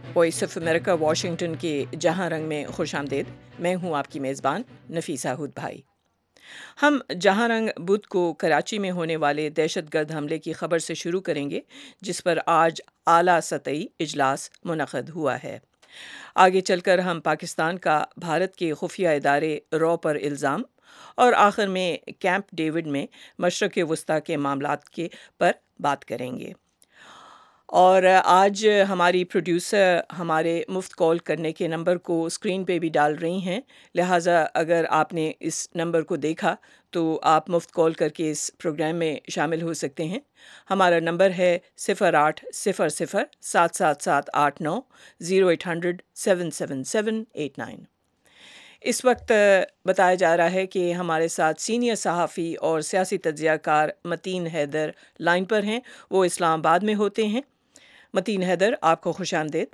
Voice of America Washington کے جہاں رنگ میں خوش آمدید. میں ہوں آپ کی میزبان نفیسہ ہود بھائی. ہم جہاں رنگ بدھ کو کراچی میں ہونے والے دہشت گرد حملے کی خبر سے شروع کریں گے، جس پر آج اعلیٰ سطحی اجلاس منعقد ہوا ہے. آگے چل کر ہم پاکستان کا بھارت کے خفیہ ادارے رو پر الزام اور آخر میں کیمپ ڈیوڈ میں مشرق وسطیٰ کے معاملات کے پر بات کریں گے. اور آج ہماری پروڈیوسر ہمارے مفت کال کرنے کے نمبر کو اسکرین پہ بھی ڈال رہی ہیں، لہٰذا اگر آپ نے اس نمبر کو دیکھا تو آپ مفت کال کر کے اس پروگرام میں شامل ہو سکتے ہیں. ہمارا نمبر ہے 0800-777-89 0800-777-89. اس وقت بتایا جا رہا ہے کہ ہمارے ساتھ سینئر صحافی اور سیاسی تجزیہ کار متین حیدر لائن پر ہیں. وہ اسلام آباد میں ہوتے ہیں. متین حیدر، آپ کو خوش آمدید.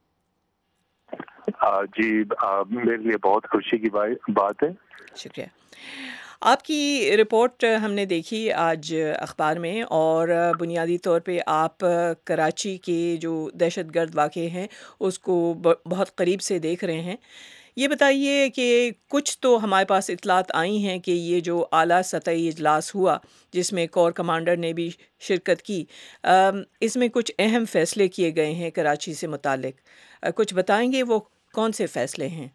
جی، میرے لیے بہت خوشی کی بات ہے. شکریہ. آپ کی رپورٹ ہم نے دیکھی آج اخبار میں، اور بنیادی طور پہ آپ کراچی کے جو دہشت گرد واقعے ہیں اس کو بہت قریب سے دیکھ رہے ہیں. یہ بتائیے کہ کچھ تو ہمارے پاس اطلاعات آئی ہیں کہ یہ جو اعلیٰ سطحی اجلاس ہوا جس میں کور کمانڈر نے بھی شرکت کی، اس میں کچھ اہم فیصلے کیے گئے ہیں کراچی سے متعلق. کچھ بتائیں گے وہ کون سے فیصلے ہیں؟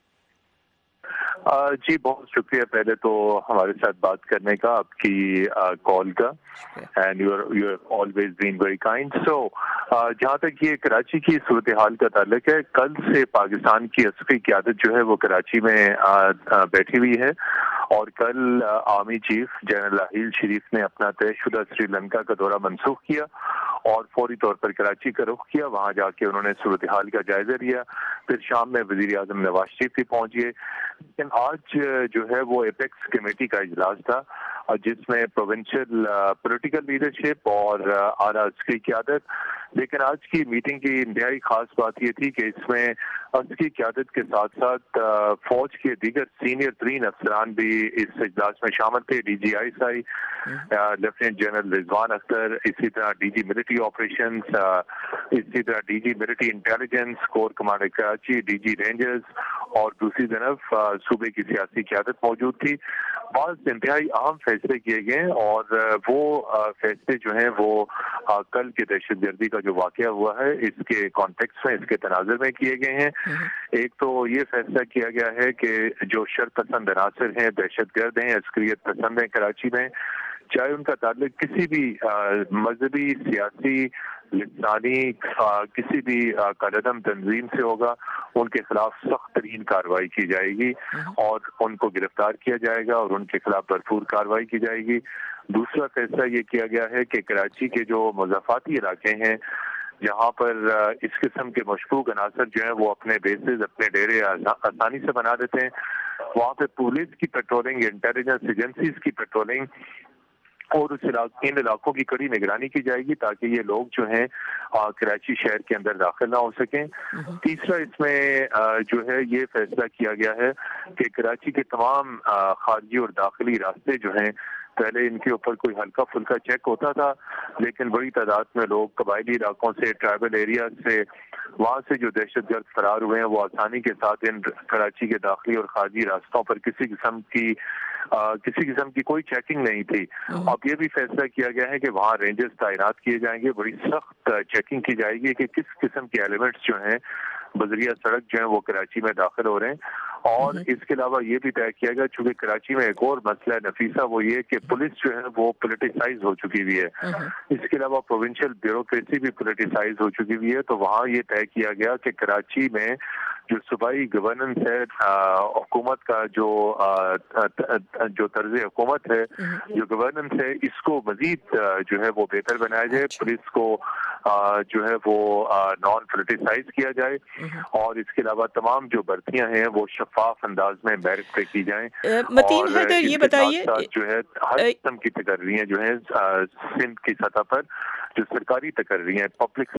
جی، بہت شکریہ پہلے تو ہمارے ساتھ بات کرنے کا، آپ کی کال کا. And you have always been very kind. So جہاں تک یہ کراچی کی صورتحال کا تعلق ہے، کل سے پاکستان کی عسکری قیادت جو ہے وہ کراچی میں بیٹھی ہوئی ہے، اور کل army chief general Raheel Sharif نے اپنا طے شدہ سری لنکا کا دورہ منسوخ کیا اور فوری طور پر کراچی کا رخ کیا. وہاں جا کے انہوں نے صورتحال کا جائزہ لیا. پھر شام میں وزیر اعظم نواز شریف بھی پہنچ گئے. لیکن آج جو ہے وہ ایپیکس کمیٹی کا اجلاس تھا، جس میں پروونشل پولیٹیکل لیڈرشپ اور اعلیٰ عسکری قیادت. لیکن آج کی میٹنگ کی انتہائی خاص بات یہ تھی کہ اس میں عسکری قیادت کے ساتھ ساتھ فوج کے دیگر سینئر ترین افسران بھی اس اجلاس میں شامل تھے. D G I S I lieutenant general Rizwan Akhtar, اسی طرح ڈی جی ملٹری آپریشنز، اسی طرح D G military intelligence, corps commander Karachi, D G rangers, اور دوسری طرف صوبے کی سیاسی قیادت موجود تھی. بعض انتہائی اہم فیصلے کیے گئے، اور وہ فیصلے جو ہیں وہ کل کے دہشت گردی کا جو واقعہ ہوا ہے اس کے کانٹیکس میں، اس کے تناظر میں کیے گئے ہیں. ایک تو یہ فیصلہ کیا گیا ہے کہ جو شر پسند عناصر ہیں، دہشت گرد ہیں، عسکریت پسند ہیں کراچی میں، چاہے ان کا تعلق کسی بھی مذہبی، سیاسی، لسانی، کسی بھی قدم تنظیم سے ہوگا، ان کے خلاف سخت ترین کارروائی کی جائے گی اور ان کو گرفتار کیا جائے گا اور ان کے خلاف بھرپور کارروائی کی جائے گی. دوسرا فیصلہ یہ کیا گیا ہے کہ کراچی کے جو مضافاتی علاقے ہیں، جہاں پر اس قسم کے مشکوک عناصر جو ہیں وہ اپنے بیسز، اپنے ڈیرے آسانی سے بنا دیتے ہیں، وہاں پہ پولیس کی پیٹرولنگ، انٹیلیجنس ایجنسیز کی پیٹرولنگ اور ان علاقوں کی کڑی نگرانی کی جائے گی تاکہ یہ لوگ جو ہیں کراچی شہر کے اندر داخل نہ ہو سکیں. تیسرا اس میں جو ہے یہ فیصلہ کیا گیا ہے کہ کراچی کے تمام خارجی اور داخلی راستے جو ہیں، پہلے ان کے اوپر کوئی ہلکا پھلکا چیک ہوتا تھا، لیکن بڑی تعداد میں لوگ قبائلی علاقوں سے، ٹرائبل ایریا سے، وہاں سے جو دہشت گرد فرار ہوئے ہیں، وہ آسانی کے ساتھ ان کراچی کے داخلی اور خارجی راستوں پر کسی قسم کی کوئی چیکنگ نہیں تھی. اب یہ بھی فیصلہ کیا گیا ہے کہ وہاں رینجرز تعینات کیے جائیں گے، بڑی سخت چیکنگ کی جائے گی کہ کس قسم کے ایلیمنٹس جو ہیں بذریعہ سڑک جو ہیں وہ کراچی میں داخل ہو رہے ہیں. اور اس کے علاوہ یہ بھی طے کیا گیا، چونکہ کراچی میں ایک اور مسئلہ ہے نفیسہ، وہ یہ کہ پولیس جو ہے وہ پولیٹیسائز ہو چکی ہوئی ہے. اس کے علاوہ پروونشل بیوروکریسی بھی پولیٹیسائز ہو چکی ہوئی ہے. تو وہاں یہ طے کیا گیا کہ کراچی میں جو صوبائی گورننس ہے، حکومت کا جو طرز حکومت ہے، جو گورننس ہے، اس کو مزید جو ہے وہ بہتر بنایا جائے. پولیس کو جو ہے وہ نان پولیٹیسائز کیا جائے، اور اس کے علاوہ تمام جو بھرتیاں ہیں وہ شفاف انداز میں میرٹ پہ کی جائیں. متین حیدر، یہ بتائیے جو ہے ہر قسم کی تقرریاں جو ہیں سندھ کی سطح پر، جو سرکاری تقرریاں، پبلک